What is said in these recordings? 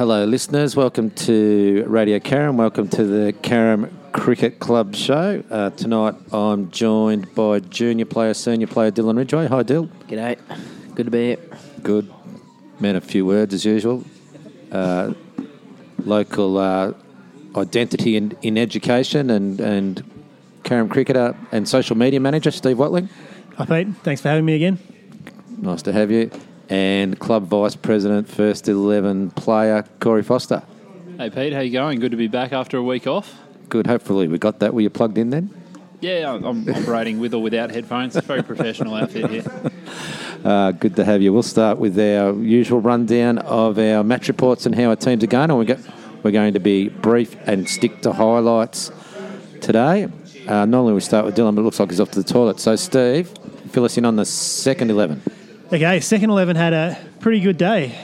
Hello, listeners. Welcome to Radio Carrum. Welcome to the Carrum Cricket Club show. Tonight I'm joined by junior player, senior player Dylan Ridgway. Hi, Dill. G'day. Good to be here. Good. Man, a few words as usual. Local identity in education and Carrum cricketer and social media manager, Steve Watling. Hi, Pete. Thanks for having me again. Nice to have you. And club vice president, first 11 player, Corey Foster. Hey Pete, how you going? Good to be back after a week off. Good. Hopefully we got that. Were you plugged in then? Yeah, I'm operating with or without headphones. Very professional outfit here. Good to have you. We'll start with our usual rundown of our match reports and how our teams are going. And we're going to be brief and stick to highlights today. Normally we start with Dylan, but it looks like he's off to the toilet. So Steve, fill us in on the second 11. Okay, second 11 had a pretty good day.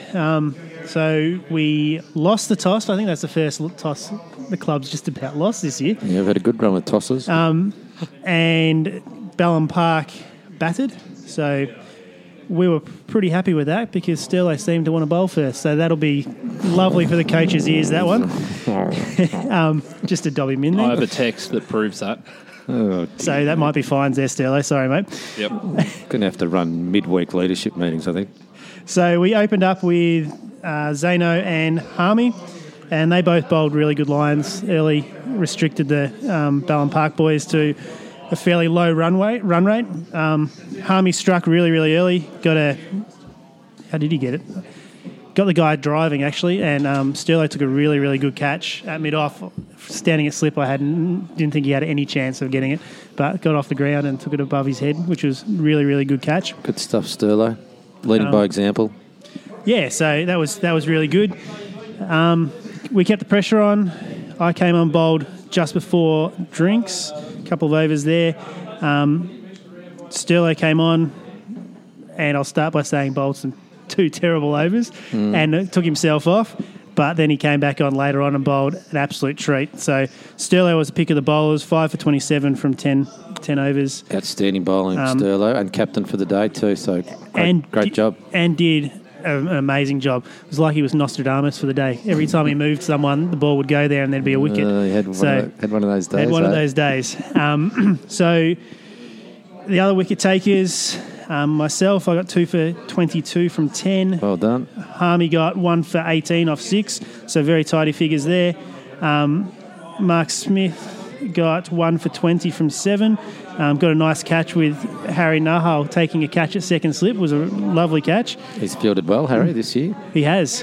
So we lost the toss. I think that's the first toss the club's just about lost this year. Yeah, we've had a good run with tosses. And Ballon Park batted. So we were pretty happy with that because still they seemed to want to bowl first. So that'll be lovely for the coach's ears, that one. Just a Dobby Min I there. have a text that proves that. Oh, So that might be fines there, Sterlo. Sorry, mate. Yep. going to have to run midweek leadership meetings, I think. So we opened up with Zeno and Harmy, and they both bowled really good lines early, restricted the Ballon Park boys to a fairly low run rate. Harmy struck really, really early. How did he get it? Got the guy driving, actually, and Sterlo took a really, really good catch at mid-off. Standing at slip, I didn't think he had any chance of getting it, but got off the ground and took it above his head, which was really, really good catch. Good stuff, Sterlo. Leading by example. Yeah, so that was really good. We kept the pressure on. I came on bowled just before drinks, a couple of overs there. Sterlo came on, and I'll start by saying bowled some 2 terrible overs and took himself off. But then he came back on later on and bowled an absolute treat. So Sterlo was the pick of the bowlers, 5 for 27 from 10 overs. Outstanding bowling, Sterlo, and captain for the day too. So great job. And did an amazing job. It was like he was Nostradamus for the day. Every time he moved someone, the ball would go there and there'd be a wicket. He had one of those days. Had one of those days. So the other wicket takers... myself, I got 2 for 22 from 10. Well done. Harmy got 1 for 18 off 6, so very tidy figures there. Mark Smith got 1 for 20 from 7. Got a nice catch with Harry Nahal taking a catch at second slip. It was a lovely catch. He's fielded well, Harry, this year. He has.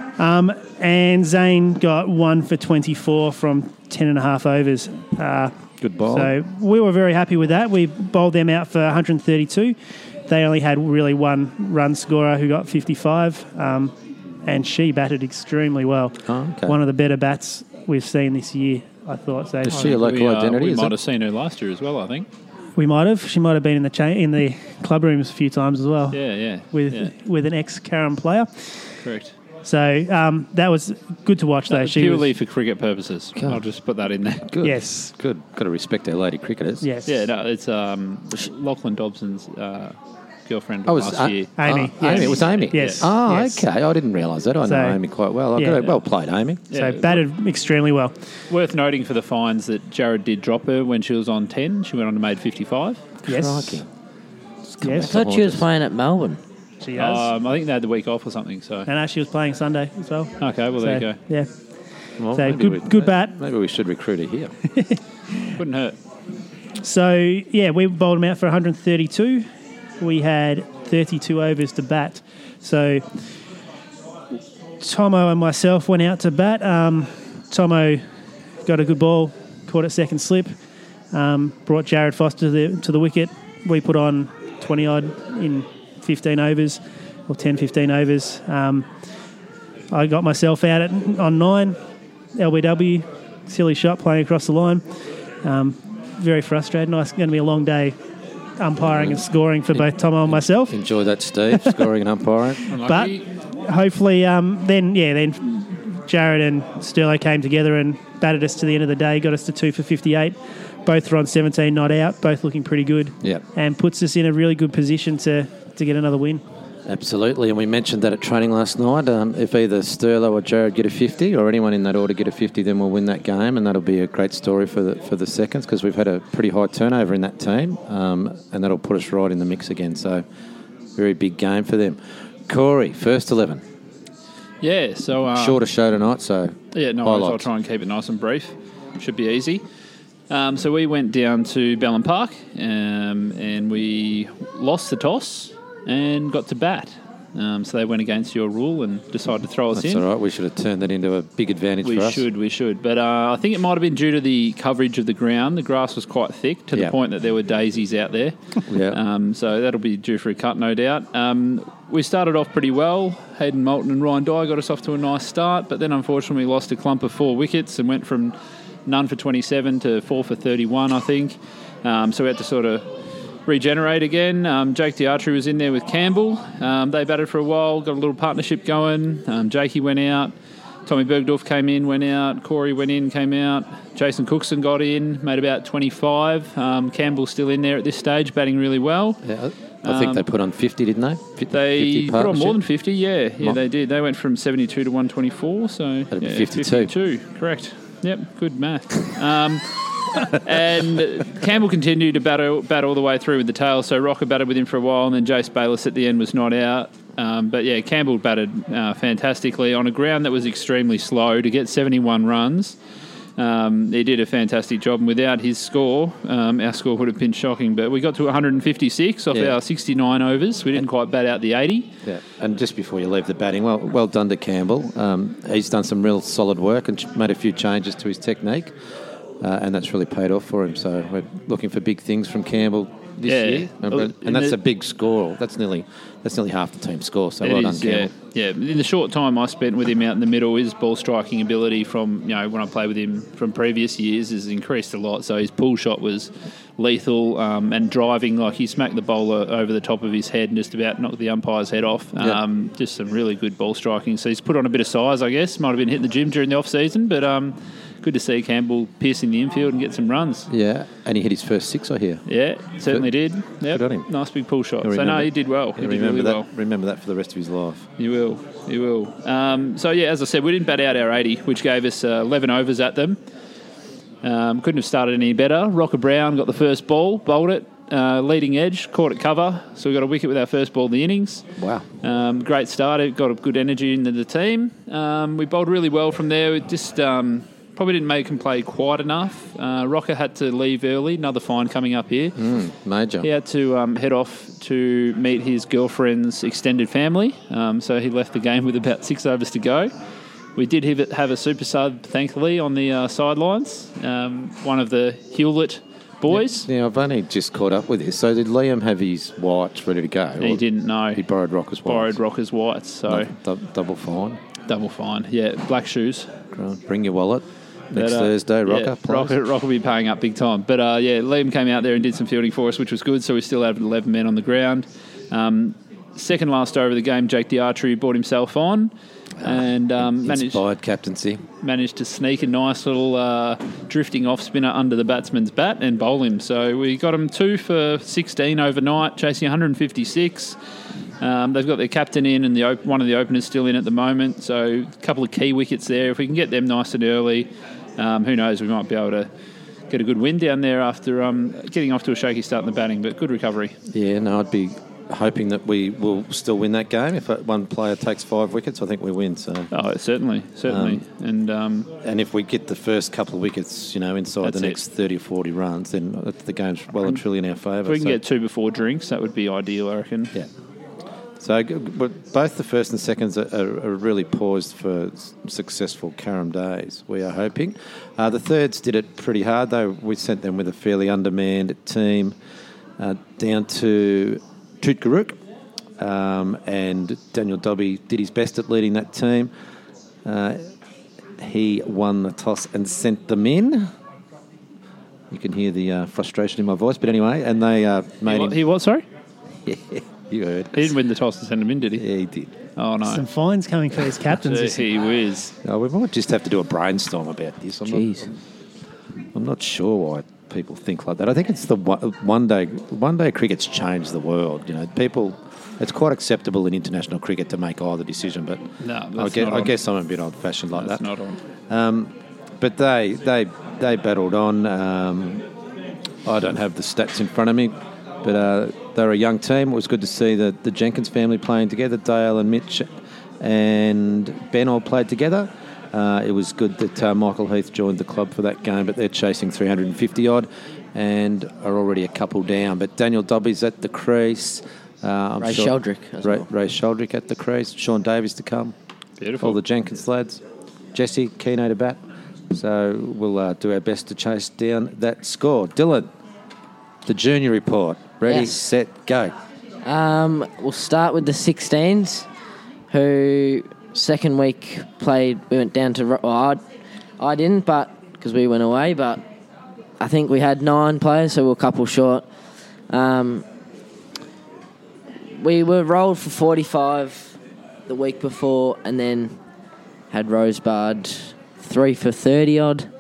And Zane got 1 for 24 from 10.5 overs. Good bowl. So we were very happy with that. We bowled them out for 132. They only had really one run scorer who got 55, and she batted extremely well. Oh, okay. One of the better bats we've seen this year, I thought. So Is she a local identity? We might have seen her last year as well, I think. we might have. She might have been in the club rooms a few times as well. Yeah. With an ex-Carrum player. Correct. So that was good to watch, though. She Purely was, for cricket purposes. God. I'll just put that in there. Good. Yes. Good. Got to respect our lady cricketers. Yes. Yeah, no, it's Lachlan Dobson's girlfriend Oh, it was last year. Amy. Oh, Amy. It was Amy. Yes. Oh, Yes. okay. I didn't realise that. I know Amy quite well. Well played, Amy. So Yeah. batted extremely well. Worth noting for the fines that Jared did drop her when she was on 10. She went on to made 55. Yes. Crikey. Yes. I thought she was playing at Melbourne. She does. I think they had the week off or something. So And she was playing Sunday as well. okay, well there you go. Yeah. Well, So maybe good bat. Maybe we should recruit her here. Couldn't hurt. So, yeah, we bowled them out for 132. We had 32 overs to bat. So, Tomo and myself went out to bat. Tomo got a good ball, caught it second slip, brought Jared Foster to the wicket. We put on 20-odd in 15 overs, or 10, 15 overs. I got myself out on 9, LBW, silly shot playing across the line. Very frustrated. Nice, going to be a long day umpiring and scoring for both Tomo and myself. Enjoy that, Steve, scoring and umpiring. But hopefully, then Jared and Sterlo came together and batted us to the end of the day, got us to 2 for 58. Both were on 17 not out, both looking pretty good. Yeah. And puts us in a really good position to get another win. Absolutely, and we mentioned that at training last night. If either Sterlo or Jared get a 50, or anyone in that order get a 50, then we'll win that game, and that'll be a great story for the seconds, because we've had a pretty high turnover in that team, and that'll put us right in the mix again. So, very big game for them. Corey, first 11. Yeah, so... shorter show tonight, so... Yeah, no, I'll try and keep it nice and brief. Should be easy. So we went down to Ballon Park, and we lost the toss and got to bat. So they went against your rule and decided to throw us in. That's all right. We should have turned that into a big advantage for us. We should. But I think it might have been due to the coverage of the ground. The grass was quite thick to the point that there were daisies out there. Yeah. So that'll be due for a cut, no doubt. We started off pretty well. Hayden Moulton and Ryan Dye got us off to a nice start, but then unfortunately we lost a clump of 4 wickets and went from none for 27 to 4 for 31, I think. So we had to sort of regenerate again. Jake Diatri was in there with Campbell. They batted for a while, got a little partnership going. Jakey went out. Tommy Bergdorf came in, went out. Corey went in, came out. Jason Cookson got in, made about 25. Campbell's still in there at this stage, batting really well. Yeah, I think they put on 50, didn't they? They put on more than 50, yeah. Yeah, they did. They went from 72 to 124, so... That'd be 52. Correct. Yep, good math. And Campbell continued to bat all the way through with the tail, so Rocker batted with him for a while, and then Jace Bayliss at the end was not out. But yeah, Campbell batted fantastically on a ground that was extremely slow to get 71 runs. He did a fantastic job, and without his score, our score would have been shocking. But we got to 156 off our 69 overs. We didn't quite bat out the 80. Yeah, and just before you leave the batting, well done to Campbell. He's done some real solid work and made a few changes to his technique, and that's really paid off for him. So we're looking for big things from Campbell this year, and that's a big score. That's nearly half the team's score. So well done, Campbell. Yeah. In the short time I spent with him out in the middle, his ball striking ability from when I played with him from previous years has increased a lot. So his pull shot was lethal, and driving, like he smacked the bowler over the top of his head and just about knocked the umpire's head off. Just some really good ball striking. So he's put on a bit of size, I guess. Might have been hitting the gym during the off season, but good to see Campbell piercing the infield and get some runs. Yeah, and he hit his first 6, I hear. Yeah, certainly did. Yep. Good on him. Nice big pull shot. So, no, he did well. He did really well. Remember that for the rest of his life. You will. So, yeah, as I said, we didn't bat out our 80, which gave us 11 overs at them. Couldn't have started any better. Rocker Brown got the first ball, bowled it, leading edge, caught it cover. So we got a wicket with our first ball of the innings. Wow. Great start. It got a good energy into the team. We bowled really well from there. We just... probably didn't make him play quite enough. Rocker had to leave early. Another fine coming up here. Major. He had to head off to meet his girlfriend's extended family. So he left the game with about 6 overs to go. We did have a super sub, thankfully, on the sidelines. One of the Hewlett boys. Yeah, I've only just caught up with this. So did Liam have his whites ready to go? He didn't know. He borrowed Rocker's whites. So double fine. Double fine. Yeah, black shoes. Bring your wallet. Next Thursday, Rocker. Yeah, Rocker will be paying up big time. But, Liam came out there and did some fielding for us, which was good, so we still have 11 men on the ground. Second last over of the game, Jake Diatri brought himself on and inspired captaincy. Managed to sneak a nice little drifting off spinner under the batsman's bat and bowl him. So we got him 2 for 16 overnight, chasing 156. They've got their captain in and one of the openers still in at the moment. So a couple of key wickets there. If we can get them nice and early, who knows, we might be able to get a good win down there after getting off to a shaky start in the batting, but good recovery. Yeah, no, I'd be hoping that we will still win that game. If one player takes 5 wickets, I think we win. So certainly. And if we get the first couple of wickets, inside the next 30 or 40 runs, then the game's well and truly in our favour. If we can get 2 before drinks, that would be ideal, I reckon. Yeah. So both the first and seconds are really poised for successful Carrum days, we are hoping. The thirds did it pretty hard, though. We sent them with a fairly undermanned team down to Tootgarook, and Daniel Dobby did his best at leading that team. He won the toss and sent them in. You can hear the frustration in my voice, but anyway, and they made him... He what, sorry? Yeah. You heard. He didn't win the toss and send him in, did he? Yeah, he did. Oh, no. Some fines coming for his captains. He whiz. No, we might just have to do a brainstorm about this. I'm not sure why people think like that. I think it's the one day cricket's changed the world. People it's quite acceptable in international cricket to make either decision, but No, that's not I on. guess I'm a bit old-fashioned like That's that. not on. But they battled on. I don't have the stats in front of me, but they're a young team. It was good to see the Jenkins family playing together. Dale and Mitch and Ben all played together. It was good that Michael Heath joined the club for that game, but they're chasing 350-odd and are already a couple down. But Daniel Dobby's at the crease. Ray Sheldrick as well. Ray Sheldrick at the crease. Sean Davies to come. Beautiful. All the Jenkins lads. Jesse, Keno to bat. So we'll do our best to chase down that score. Dylan, the junior report. Ready, Yes. set, go. We'll start with the 16s, who second week played. We went down to. Well, I didn't, but because we went away. But I think we had 9 players, so we were a couple short. We were rolled for 45 the week before, and then had Rosebud 3 for 30 odd.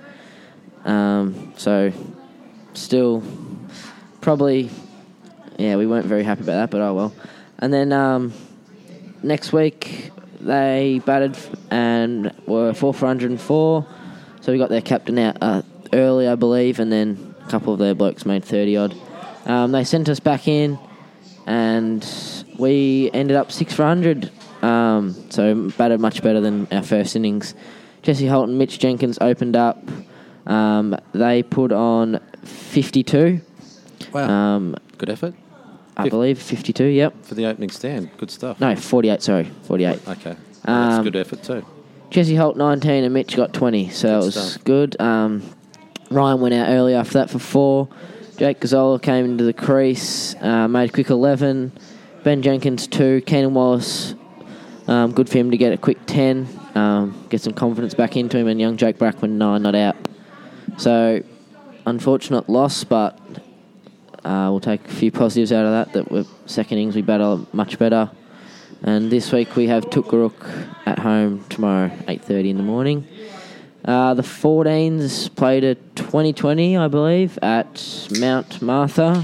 So still probably. Yeah, we weren't very happy about that, but oh well. And then next week they batted and were 4 for 104. So we got their captain out early, I believe, and then a couple of their blokes made 30 odd. They sent us back in, and we ended up 6 for 100. So batted much better than our first innings. Jesse Holt and Mitch Jenkins opened up. They put on 52. Wow. Good effort. I believe 52, yep. For the opening stand. Good stuff. No, 48, sorry. 48. Okay. That's good effort too. Jesse Holt 19 and Mitch got 20, so that was stuff. good. Ryan went out early after that for 4. Jake Gazzola came into the crease, made a quick 11. Ben Jenkins 2. Keenan Wallace, good for him to get a quick 10, get some confidence back into him, and young Jake Brackman 9 not out. So, unfortunate loss, but we'll take a few positives out of that with second innings we battle much better. And this week we have Tookarook at home tomorrow, 8:30 in the morning. The 14s played a 2020, I believe, at Mount Martha.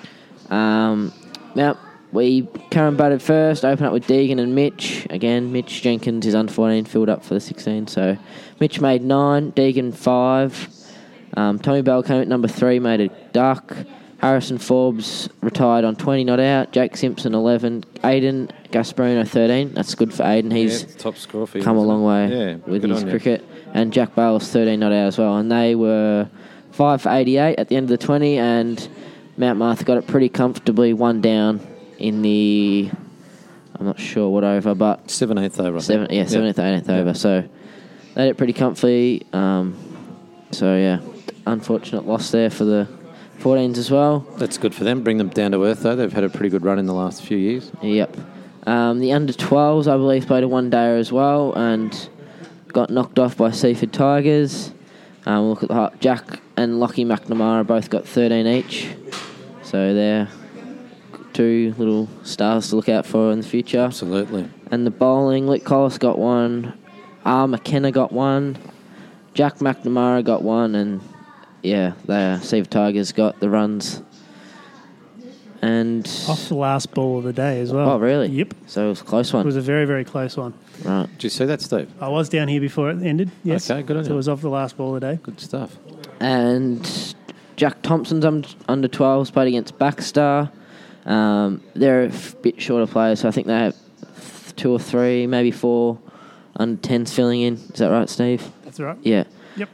We Karen batted first, opened up with Deegan and Mitch. Again, Mitch Jenkins is under 14, filled up for the 16. So Mitch made 9, Deegan 5. Tommy Bell came at number 3, made a duck. Harrison Forbes retired on 20 not out. Jake Simpson 11. Aiden Gasparino 13. That's good for Aiden. He's top score for him, come a isn't long it? way Yeah, with good his on you. cricket. And Jack Bales 13 not out as well. And they were 5 for 88 at the end of the 20. And Mount Martha got it pretty comfortably, 1 down in the, I'm not sure what over, but 7th over. I think. 7th, 8th over. So they did it pretty comfy. So yeah, unfortunate loss there for the 14s as well. That's good for them. Bring them down to earth though. They've had a pretty good run in the last few years. Yep. The under 12s, I believe, played a 1-dayer as well and got knocked off by Seaford Tigers. Look at the Jack and Lockie McNamara both got 13 each. So they're 2 little stars to look out for in the future. Absolutely. And the bowling, Lick Collis got 1, R. McKenna got 1, Jack McNamara got 1, and yeah, the Seaford Tigers got the runs. And Off the last ball of the day as well. oh, really? Yep. So it was a close It one. was a very, very close one. Right. Did you see that, Steve? I was down here before it ended. Yes. Okay, good on So you. it was off the last ball of the day. Good stuff. And Jack Thompson's under 12s played against Baxter. They're a bit shorter players, so I think they have 2 or 3, maybe 4 under 10s filling in. Is that right, Steve? That's right. Yeah. Yep.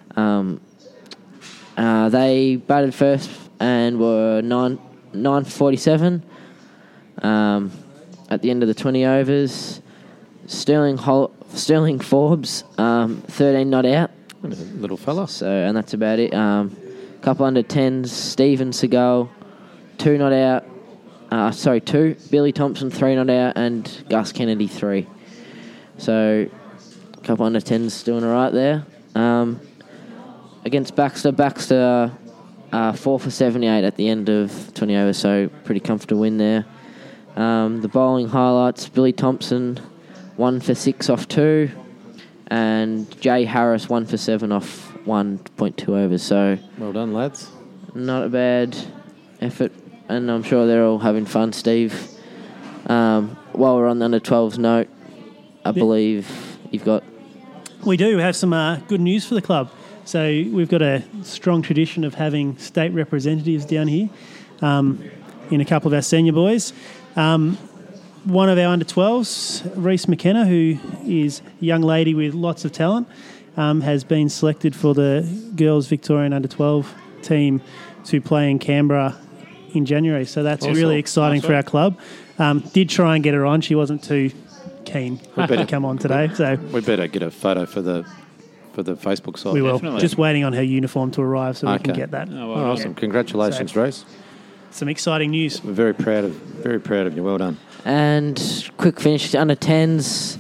They batted first and were 9 for 47 at the end of the 20 overs. Sterling Forbes, 13 not out. Little fella. So, and that's about it. Couple under 10s. Stephen Seagal, 2 not out. 2. Billy Thompson, 3 not out. And Gus Kennedy, 3. So, a couple under 10s doing all right there. Against Baxter, 4 for 78 at the end of 20 overs, so pretty comfortable win there. The bowling highlights, Billy Thompson, 1 for 6 off 2. And Jay Harris, 1 for 7 off 1.2 overs. So Well done, lads. not a bad effort, and I'm sure they're all having fun. Steve While we're on the under 12s note, I believe you've got. We do have some good news for the club. So we've got a strong tradition of having state representatives down here in a couple of our senior boys. One of our under 12s, Reese McKenna, who is a young lady with lots of talent, has been selected for the Girls Victorian under 12 team to play in Canberra in January. So that's really exciting for our club. Did try and get her on. She wasn't too keen to come on today. So we better get a photo for the Facebook site. we will. Definitely. Just waiting on her uniform to arrive so we can get that. Oh, well, Oh, awesome! Congratulations, Reese. Some exciting news. We're very proud of you. Well done. And quick finish, under 10s,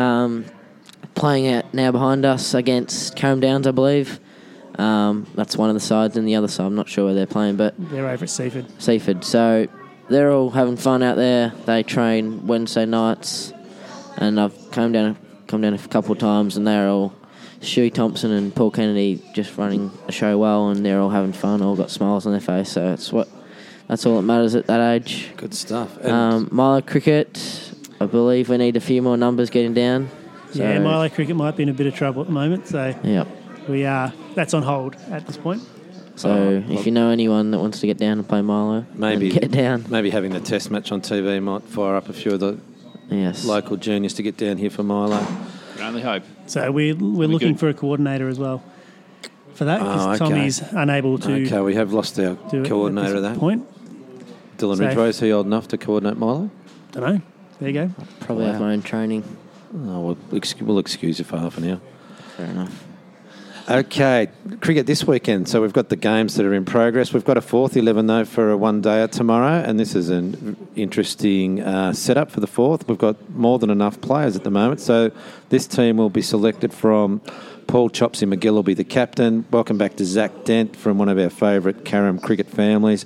playing out now behind us against Carrum Downs, I believe. That's one of the sides, and the other side, I'm not sure where they're playing, but They're over at Seaford. Seaford. So they're all having fun out there. They train Wednesday nights, and I've come down a couple of times, and they're all Shuey Thompson and Paul Kennedy just running a show well, and they're all having fun, all got smiles on their face. So that's all that matters at that age. Good stuff. And Milo Cricket, I believe we need a few more numbers getting down. So, Yeah, Milo Cricket might be in a bit of trouble at the moment, so Yep. that's on hold at this point. So if you know anyone that wants to get down and play Milo, maybe then get down. Maybe having the test match on TV might fire up a few of the Yes. local juniors to get down here for Milo. Can only hope. So we're looking good. for a coordinator as well for that because Oh, okay. Tommy's unable to Okay, we have lost our do it coordinator at of this that. point. Dylan So- Ridgway, is he old enough to coordinate Milo? Don't know. There you go. Probably have my own training. Oh, we'll excuse you for half an hour. Fair enough. Okay, cricket this weekend. So we've got the games that are in progress. We've got a fourth 11 though for a one-dayer tomorrow, and this is an interesting setup for the fourth. We've got more than enough players at the moment, so this team will be selected from Paul Chopsy McGill will be the captain. Welcome back to Zach Dent from one of our favourite Carrum cricket families.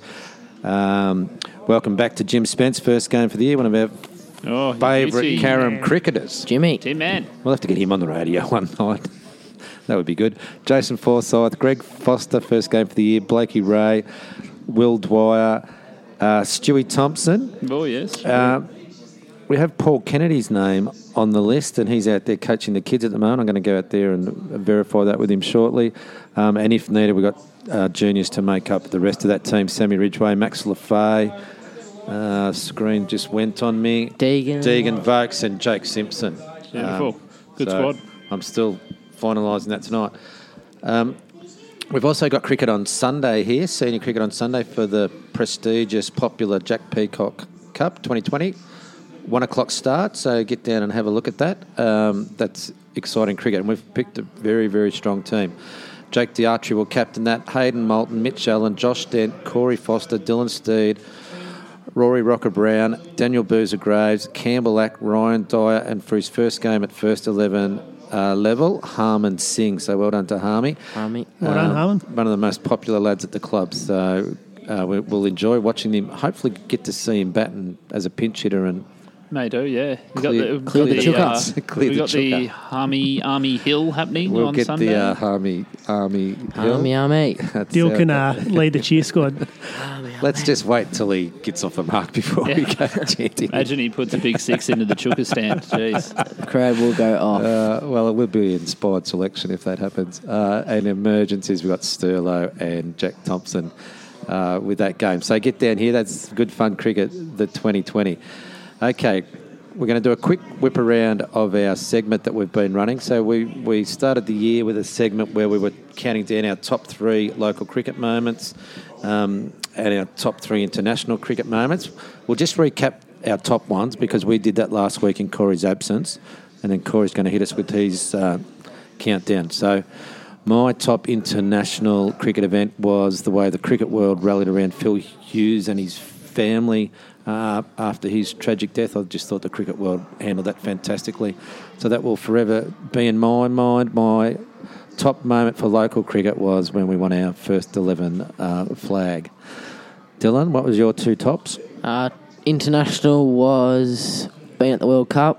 Welcome back to Jim Spence, first game for the year, one of our Oh, favourite beauty. Carrum cricketers. Jimmy. Tim Man. We'll have to get him on the radio one night. That would be good. Jason Forsyth, Greg Foster, first game for the year, Blakey Ray, Will Dwyer, Stewie Thompson. Oh, yes. We have Paul Kennedy's name on the list, and he's out there coaching the kids at the moment. I'm going to go out there and verify that with him shortly. And if needed, we've got juniors to make up the rest of that team. Sammy Ridgway, Max LaFay. Screen just went on me. Deegan Vokes and Jake Simpson. Beautiful. Good so squad. I'm still finalising that tonight. We've also got cricket on Sunday here, senior cricket on Sunday for the prestigious, popular Jack Peacock Cup 2020. 1 o'clock start, so get down and have a look at that. That's exciting cricket, and we've picked a very, very strong team. Jake Diatri will captain that. Hayden Moulton, Mitch Allen, Josh Dent, Corey Foster, Dylan Steed, Rory Rocker Brown, Daniel Boozer Graves, Campbell Ack, Ryan Dyer, and for his first game at first 11 level, Harmon Singh. So well done to Harmy. Harmy. Well done, Harmon. One of the most popular lads at the club. So we'll enjoy watching him. Hopefully get to see him batting as a pinch hitter and May do, yeah. Clear the chukas. Clear We've the got the chuka. Army Hill happening we'll on get Sunday. the Harmy Hill. Army. That's Dill our- can lead the cheer squad. Let's just wait till he gets off the mark before we go chanting. Imagine he puts a big 6 into the Chuka stand. Jeez. The crowd will go off. Well, it will be an inspired selection if that happens. And emergencies, we've got Sterlo and Jack Thompson with that game. So get down here. That's good fun cricket, the 2020. Okay, we're going to do a quick whip around of our segment that we've been running. So we started the year with a segment where we were counting down our top 3 local cricket moments and our top 3 international cricket moments. We'll just recap our top ones because we did that last week in Corey's absence, and then Corey's going to hit us with his countdown. So my top international cricket event was the way the cricket world rallied around Phil Hughes and his family after his tragic death. I just thought the cricket world handled that fantastically. So that will forever be in my mind. My top moment for local cricket was when we won our first 11 flag. Dylan, what was your 2 tops? International was being at the World Cup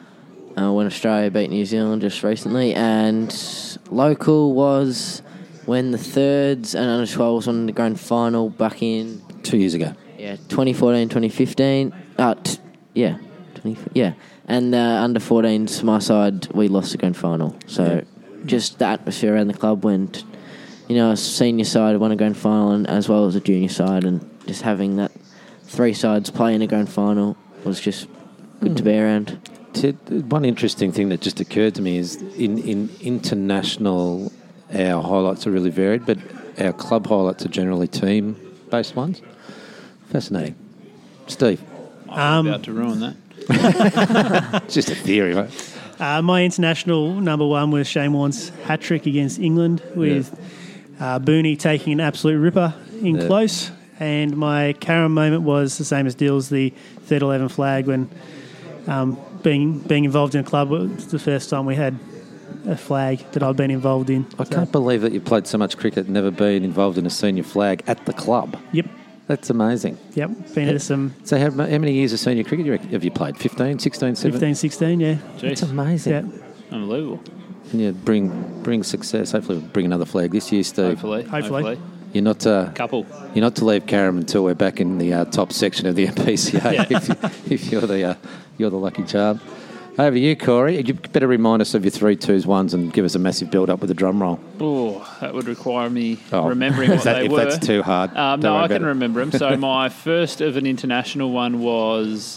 when Australia beat New Zealand just recently, and local was when the thirds and under 12s won the grand final back in 2 years ago. 2014, 2015. Yeah, 20, yeah. And under 14s, my side, we lost the grand final. So just the atmosphere around the club when, a senior side won a grand final and as well as a junior side, and just having that 3 sides play in a grand final was just good to be around. One interesting thing that just occurred to me is in international, our highlights are really varied, but our club highlights are generally team-based ones. Fascinating. Steve? I'm about to ruin that. It's just a theory, right? My international number 1 was Shane Warne's hat-trick against England with Booney taking an absolute ripper in close. And my Karen moment was the same as Dill's, the 3rd-11 flag when being involved in a club was the first time we had a flag that I've been involved in. I can't believe that you played so much cricket and never been involved in a senior flag at the club. Yep. That's amazing. Yep. Been at some... So how many years of senior cricket have you played? 15, 16, 17? 15, 16, yeah. Jeez. That's amazing. Yeah. Unbelievable. And you bring success. Hopefully we'll bring another flag this year, Steve. Hopefully. You're not Couple. You're not to leave Carrum until we're back in the top section of the MPCA. if you're the lucky charm. Over to you, Corey. You better remind us of your 3, 2s, 1s and give us a massive build-up with a drum roll. Oh, that would require me remembering what they if were. If that's too hard. No, I can remember them. So my first of an international one was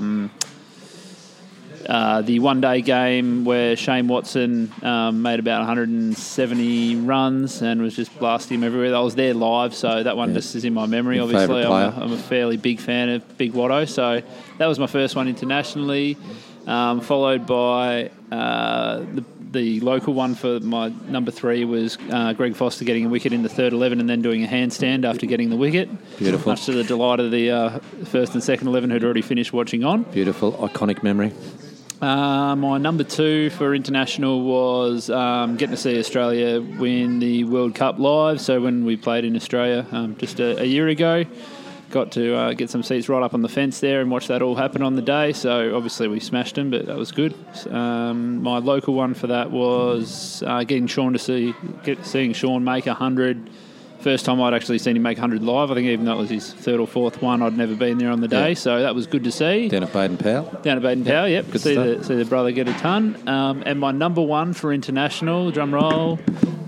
the one-day game where Shane Watson made about 170 runs and was just blasting him everywhere. I was there live, so that one just is in my memory, Your obviously. I'm a fairly big fan of Big Watto, so that was my first one internationally. Followed by the local one for my number 3 was Greg Foster getting a wicket in the 3rd 11 and then doing a handstand after getting the wicket. Beautiful. Much to the delight of the 1st and 2nd 11 who'd already finished watching on. Beautiful, iconic memory. My number 2 for international was getting to see Australia win the World Cup live. So when we played in Australia just a year ago, got to get some seats right up on the fence there and watch that all happen on the day. So obviously we smashed them, but that was good. My local one for that was seeing Sean make 100. First time I'd actually seen him make 100 live. I think even that was his 3rd or 4th one. I'd never been there on the day, so that was good to see. Down at Baden-Powell. Yep. Good See the brother get a ton. And my number 1 for international, drum roll,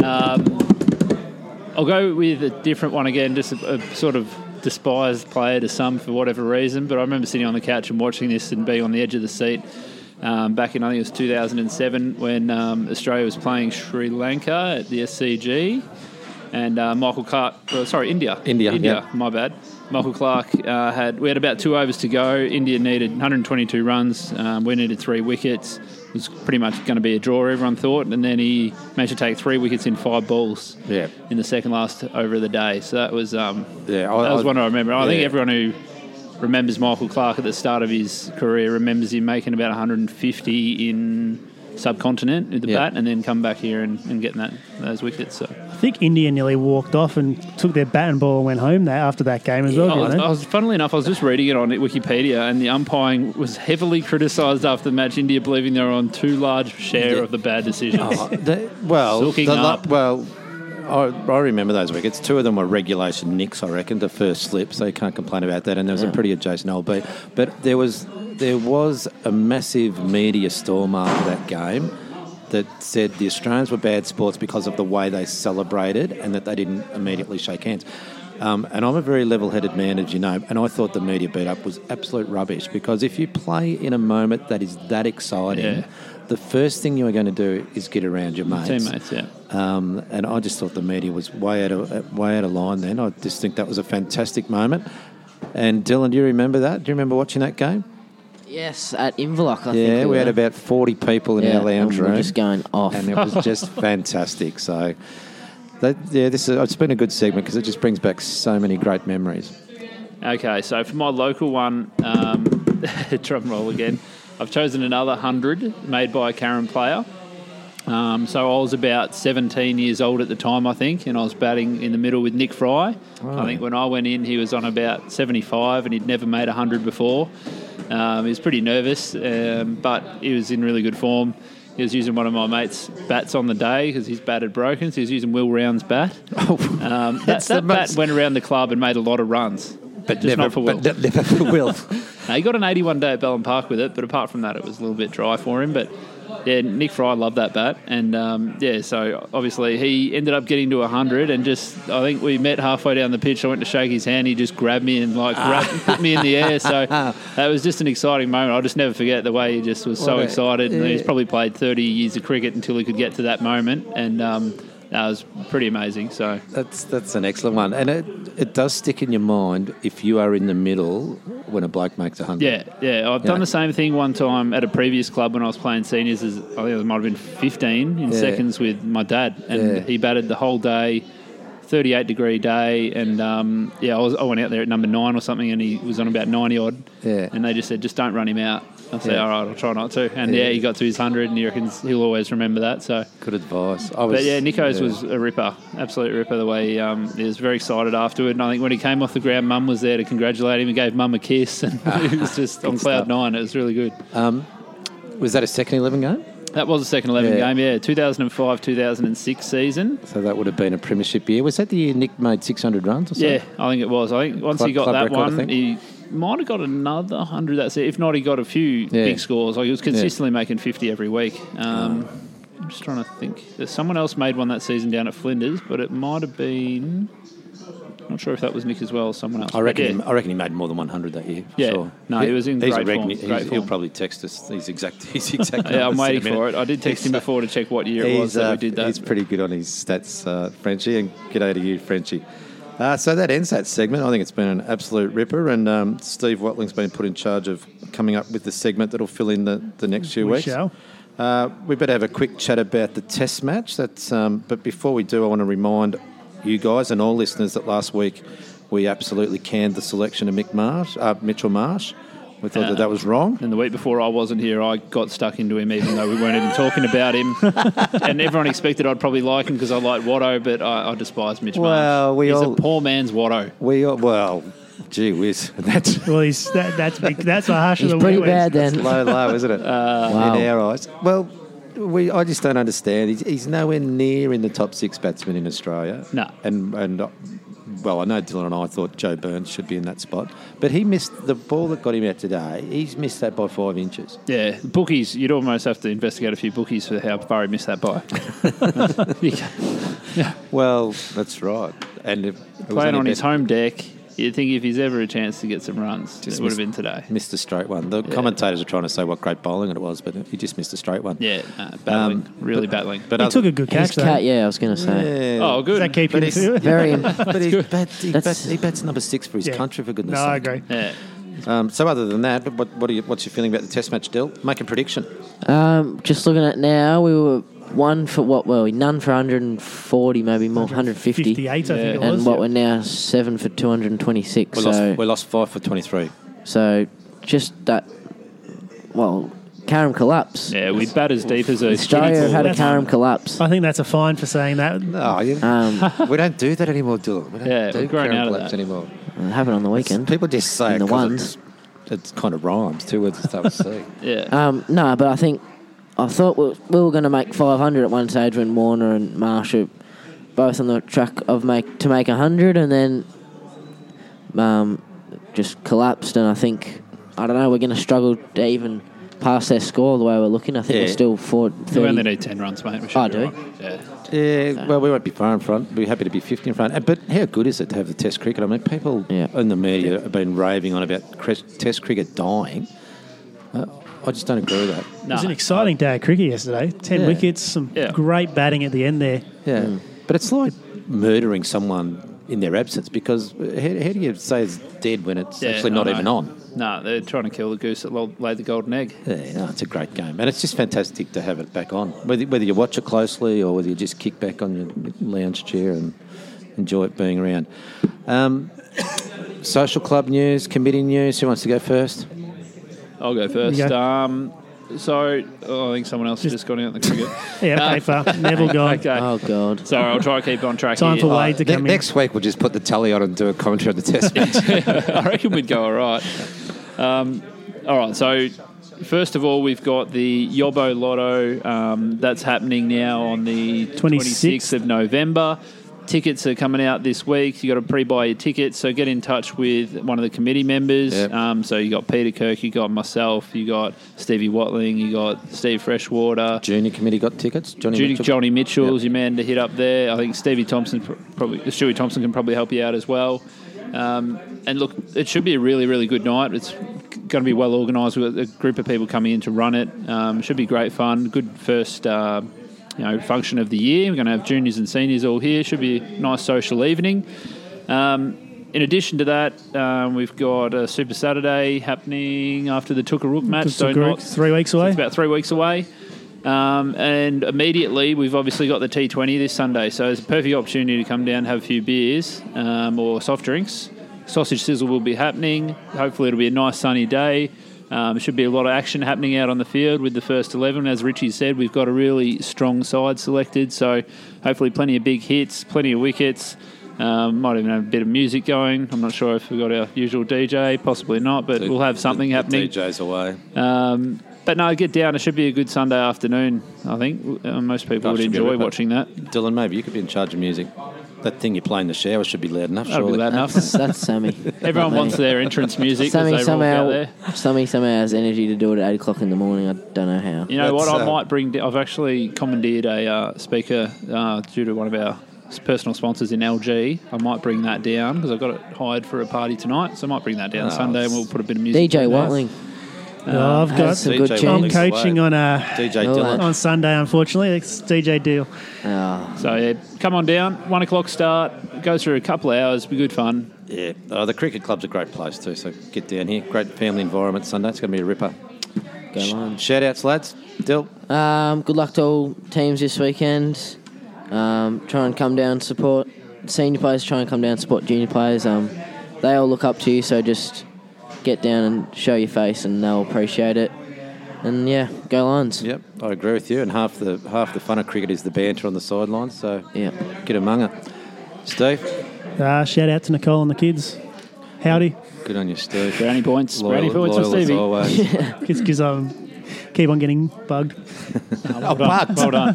I'll go with a different one again, just a sort of despised player to some for whatever reason, but I remember sitting on the couch and watching this and being on the edge of the seat back in, I think it was 2007, when Australia was playing Sri Lanka at the SCG, and Michael Clark, India, my bad. Michael Clark we had about 2 overs to go. India needed 122 runs. We needed 3 wickets. It was pretty much going to be a draw, everyone thought, and then he managed to take 3 wickets in 5 balls in the second last over of the day. So that was that was one I remember. I think everyone who remembers Michael Clark at the start of his career remembers him making about 150 in subcontinent with the bat, and then come back here and getting those wickets. So I think India nearly walked off and took their bat and ball and went home there after that game as well. Funnily enough, I was just reading it on Wikipedia, and the umpiring was heavily criticised after the match. India believing they were on too large share of the bad decisions. I remember those wickets. 2 of them were regulation nicks, I reckon, the first slip, so you can't complain about that. And there was a pretty adjacent old beat. But there was a massive media storm after that game that said the Australians were bad sports because of the way they celebrated and that they didn't immediately shake hands. And I'm a very level-headed man, as you know, and I thought the media beat-up was absolute rubbish, because if you play in a moment that is that exciting, the first thing you are going to do is get around your mates. Teammates, and I just thought the media was way out of line then. I just think that was a fantastic moment. And Dylan, do you remember that? Do you remember watching that game? Yes, at Inverloch, I think. Yeah, we had about 40 people in our lounge room. Just going off. And it was just fantastic. So, it's been a good segment because it just brings back so many great memories. Okay, so for my local one, drum roll again, I've chosen another 100 made by a Karen player. So I was about 17 years old at the time, I think, and I was batting in the middle with Nick Fry. Oh. I think when I went in, he was on about 75 and he'd never made 100 before. He was pretty nervous, but he was in really good form. He was using one of my mates' bats on the day because his bat had broken, so he was using Will Round's bat. That bat went around the club and made a lot of runs. But never for Will. No, he got an 81 day at Bellin Park with it, but apart from that, it was a little bit dry for him. But yeah, Nick Fry loved that bat, and so obviously he ended up getting to 100, and just I think we met halfway down the pitch. I went to shake his hand, he just grabbed me and put me in the air. So that was just an exciting moment. I'll just never forget the way he just was so excited. And he's probably played 30 years of cricket until he could get to that moment, and that was pretty amazing. So That's an excellent one, and it does stick in your mind if you are in the middle when a bloke makes 100. Yeah. I've done the same thing one time at a previous club when I was playing seniors. I think it might have been 15 in seconds with my dad, and he batted the whole day, 38-degree day, and I went out there at number 9 or something, and he was on about 90 odd, and they just said, just don't run him out. I said, all right, I'll try not to. And he got to his 100, and he reckons he'll always remember that. So Good advice. Nico's was a ripper, absolute ripper. The way he was very excited afterward, and I think when he came off the ground, Mum was there to congratulate him and gave Mum a kiss, and he was just on cloud nine. It was really good. Was that a second 11 game? That was a second 11 game, 2005-2006 season. So that would have been a premiership year. Was that the year Nick made 600 runs or something? Yeah, I think it was. I think once he got that record, one, he might have got another 100 that season. If not, he got a few big scores. Like he was consistently making 50 every week. I'm just trying to think. There's someone else made one that season down at Flinders, but it might have been... Not sure if that was Nick as well or someone else. I reckon he made more than 100 that year. Yeah. Sure. No, he was in great form. He'll probably text us his exact yeah, I'm waiting for it. I did text him before to check what year it was that we did that. He's pretty good on his stats, Frenchie, and g'day to you, Frenchie. So that ends that segment. I think it's been an absolute ripper, and Steve Watling's been put in charge of coming up with the segment that'll fill in the next few weeks. We better have a quick chat about the Test match. But before we do, I want to remind you guys and all listeners that last week we absolutely canned the selection of Mitchell Marsh. We thought that was wrong. And the week before I wasn't here, I got stuck into him even though we weren't even talking about him. And everyone expected I'd probably like him because I like Watto, but I despise Mitch Marsh. He's a poor man's Watto. Gee whiz. That's that's big. That's a harsh. He's pretty bad then. It's low, isn't it? Wow. In our eyes. Well, I just don't understand. He's nowhere near in the top 6 batsmen in Australia. No. And I know Dylan and I thought Joe Burns should be in that spot, but he missed the ball that got him out today. He's missed that by 5 inches. Yeah, bookies. You'd almost have to investigate a few bookies for how far he missed that by. Yeah. Well, that's right. And if playing on his home deck. You'd think if he's ever a chance to get some runs, it would have been today. Missed a straight one. The commentators are trying to say what great bowling it was, but he just missed a straight one. Yeah, battling, battling. But he took a good catch, though. I was going to say. Yeah. Oh, good. Does that keep him too? Very. But he bats number 6 for his country, for goodness sake. I agree. Yeah. So other than that, what's your feeling about the Test match, Dill? Make a prediction. Just looking at now, we were none for 140, maybe more, 150. 58, I think it was. And we're now 7 for 226. We lost 5 for 23. So just that, Karam collapse. Yeah, we bat as deep as a Australia had a Karam collapse. I think that's a fine for saying that. No, we don't do that anymore, Dylan. We don't do we've grown out of that anymore. It happened on the weekend. People just say in it the ones. It kind of rhymes. 2 words that start with C. Yeah. No, but I thought we were going to make 500 at one stage when Warner and Marsh are both on the track of to make 100, and then just collapsed. And I think, we're going to struggle to even pass their score the way we're looking. I think we're still 30. We only need 10 runs, mate. We should do we? Yeah. Yeah, well, we won't be far in front. We're happy to be 50 in front. But how good is it to have the Test cricket? I mean, people in the media have been raving on about Test cricket dying. I just don't agree with that. It was an exciting day of cricket yesterday. 10 wickets, some great batting at the end there. Yeah, but it's like murdering someone in their absence, because how do you say it's dead when it's actually not even on? No, they're trying to kill the goose that laid the golden egg. Yeah, no, it's a great game. And it's just fantastic to have it back on. Whether you watch it closely or whether you just kick back on your lounge chair and enjoy it being around. Social club news, committee news. Who wants to go first? I'll go first. I think someone else has just gone out in the cricket. Okay, far. Neville gone. Okay. Oh, God. Sorry, I'll try to keep on track Time here. for Wade to come in. Next week, we'll just put the tally on and do a commentary on the Test match. I reckon we'd go all right. All right, so first of all, we've got the Yobbo Lotto. That's happening now on the 26th of November. tickets are coming out this week. You got to pre-buy your tickets, so get in touch with one of the committee members. Yep. So you got Peter Kirk, you got myself, you got Stevie Watling, you got Steve Freshwater. Junior committee got tickets. Johnny Mitchell's Yep. your man to hit up there. I think Stewie Thompson can probably help you out as well. And look, it should be a really, really good night. It's going to be well organised. We've got a group of people coming in to run it. Should be great fun. Good first function of the year. We're going to have juniors and seniors all here. Should be a nice social evening. In addition to that, we've got a Super Saturday happening after the Tookarook match. So 3 weeks away. It's about 3 weeks away. And immediately, we've obviously got the T20 this Sunday, so it's a perfect opportunity to come down and have a few beers or soft drinks. Sausage sizzle will be happening. Hopefully, it'll be a nice sunny day. Should be a lot of action happening out on the field with the first 11. As Richie said, we've got a really strong side selected, so hopefully plenty of big hits, plenty of wickets. Might even have a bit of music going. I'm not sure if we've got our usual DJ, possibly not, but we'll have something happening. The DJ's away. But no, get down. It should be a good Sunday afternoon, I think. Most people would enjoy watching that. Dylan, maybe you could be in charge of music. That thing you play in the shower should be loud enough, That'll surely. be loud enough. That's Sammy. Everyone wants their entrance music as they walk out there. Sammy somehow has energy to do it at 8 o'clock in the morning. I don't know how. You know what? I might bring... I've actually commandeered a speaker due to one of our personal sponsors in LG. I might bring that down because I've got it hired for a party tonight, so I might bring that down Sunday and we'll put a bit of music DJ on there. Watling. I've got some good DJ I'm tunes. coaching on DJ Dylan. on Sunday, unfortunately. It's DJ Deal. Oh, So, yeah, come on down. 1 o'clock start. Go through a couple of hours. Be good fun. Yeah, the cricket club's a great place too, so get down here. Great family environment Sunday. It's going to be a ripper. go on. Shout outs, lads. Dill. Good luck to all teams this weekend. Try and come down and support senior players. Try and come down and support junior players. They all look up to you, so just get down and show your face, and they'll appreciate it. And yeah, go Lions. Yep, I agree with you. And half the fun of cricket is the banter on the sidelines. So Yeah. get among it. Steve, Shout out to Nicole and the kids. Howdy. good on you, Steve. Brownie points. Brownie points for Loyal as Stevie. always. Because I keep on getting bugged. Well done. Well done.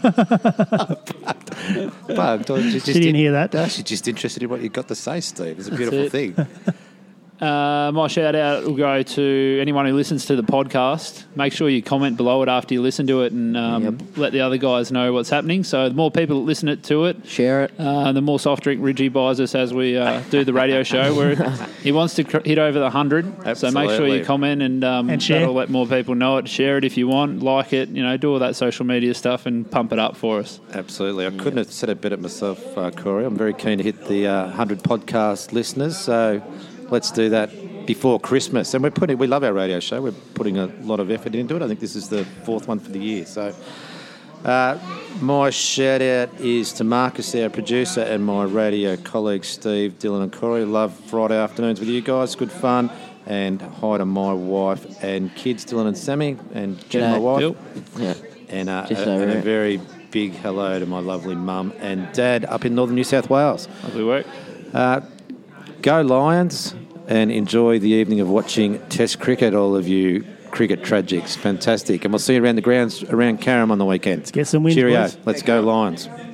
She didn't hear that. No, she's just interested in what you've got to say, Steve. It's a beautiful it. thing. My shout out will go to anyone who listens to the podcast. Make sure you comment below it after you listen to it and let the other guys know what's happening. So the more people that listen to it, Share it. the more soft drink Ridgie buys us as we do the radio show. Where he wants to hit over the 100. So make sure Absolutely. you comment and share. that'll let more people know it. Share it if you want, like it, do all that social media stuff and pump it up for us. Absolutely. I couldn't have said it better myself, Corey. I'm very keen to hit the 100 podcast listeners. So let's do that before Christmas. And we love our radio show. We're putting a lot of effort into it. I think this is the 4th one for the year. So my shout out is to Marcus, our producer, and my radio colleagues, Steve, Dylan and Corey. Love Friday afternoons with you guys. Good fun. And hi to my wife and kids, Dylan and Sammy, and Jen, my wife. Bill. Yeah. And, Just and over a it. very big hello to my lovely mum and dad up in northern New South Wales. Lovely work. Go Lions and enjoy the evening of watching Test cricket, all of you cricket tragics. Fantastic. And we'll see you around the grounds around Carrum on the weekend. Get some wins, Cheerio. boys. Let's go Lions.